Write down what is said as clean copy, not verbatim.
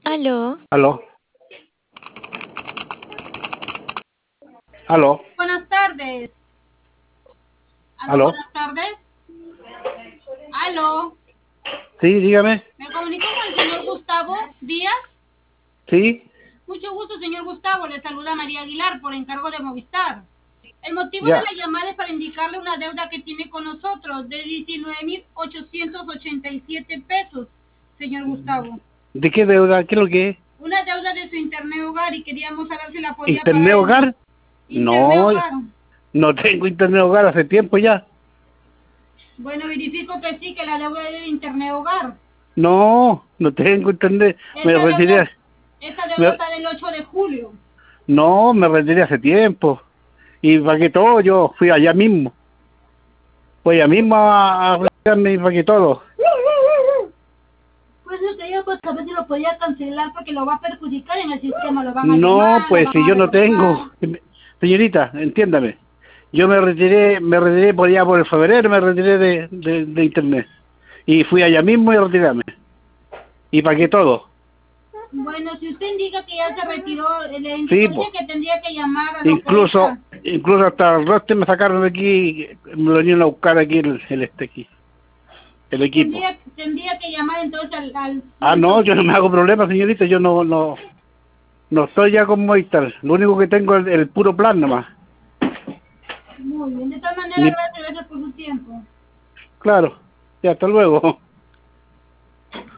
Aló, Aló, aló, Buenas tardes. Aló, aló. buenas tardes. Aló. Sí, dígame. Me comunico con el señor Gustavo Díaz. Sí, Mucho gusto, señor Gustavo. Le saluda María Aguilar por encargo de Movistar. El motivo de ya. la llamada es para indicarle una deuda que tiene con nosotros de 19.887 pesos, señor Gustavo. ¿De qué deuda? ¿Qué es lo que es? Una deuda de su internet hogar y queríamos saber si la podía ¿Internet pagar en hogar? internet No, hogar. no tengo internet hogar hace tiempo ya. Bueno, verifico que sí, que la deuda es de internet hogar. No, no tengo internet. Me Esta deuda, retiré. esta deuda me- está del 8 de julio. no, me retiré hace tiempo. Y pagué todo, yo fui allá mismo. Fui allá mismo a retirarme y pagué todo. Pues usted ya pues a ver si lo podía cancelar porque lo va a perjudicar en el sistema, lo van a No, llamar, lo pues van si a yo no reportar. tengo. Señorita, entiéndame. Yo me retiré por allá por el febrero, me retiré de internet. Y fui allá mismo y retirarme. Y pagué todo. Bueno, si usted indica que ya se retiró, le Sí, indicaría pues. que tendría que llamar a la Incluso, oferta. incluso hasta el roster me sacaron de aquí, me lo vinieron a buscar aquí aquí, el equipo. Tendría que llamar entonces al Ah, no, centro. yo no me hago problema, señorita, yo no estoy ya con Movistar. Lo único que tengo es el puro plan nomás. Muy bien, de tal manera, Ni, gracias por su tiempo. claro, ya, hasta luego.